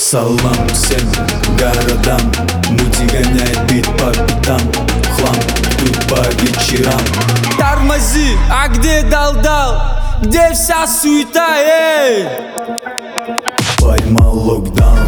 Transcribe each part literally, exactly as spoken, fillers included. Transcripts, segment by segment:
Салам всем городам, мути гоняет бит по пятам, хлам тут по вечерам. Тормози, а где дал-дал? Где вся суета, эй? Поймал локдаун.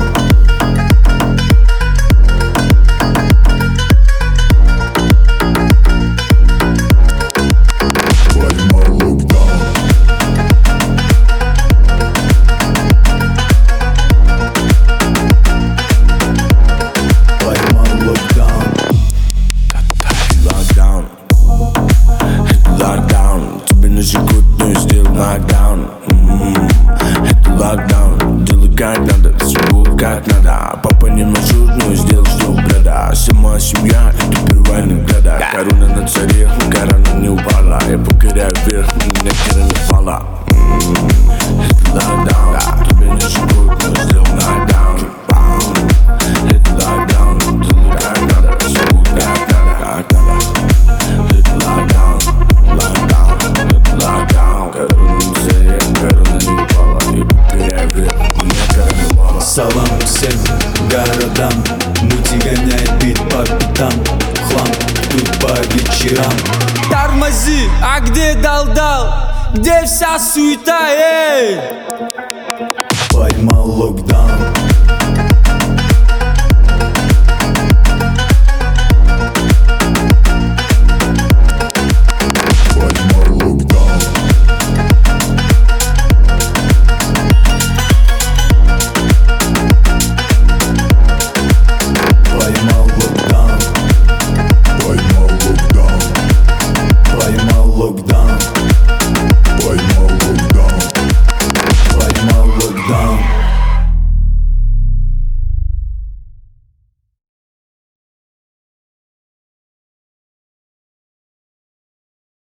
Локдаун, это локдаун. Делай как надо, всего как надо. Папа не маршрутную сделал, что бреда. Вся моя семья, это первая награда. Корона на царе, корона не упала. Я покоряю вверх, меня кера не пала. Это локдаун, тебе не живут, но сделал локдаун. Это локдаун, делай как надо, всего как надо, как надо. Это локдаун, локдаун, это локдаун. Корона на царе, корона не упала. Я покоряю вверх, меня кера не пала. Салам всем городам, мути гоняет бит по пятам, хлам тут по вечерам. Тормози, а где дал-дал? Где вся суета, эй? Поймал локдаун.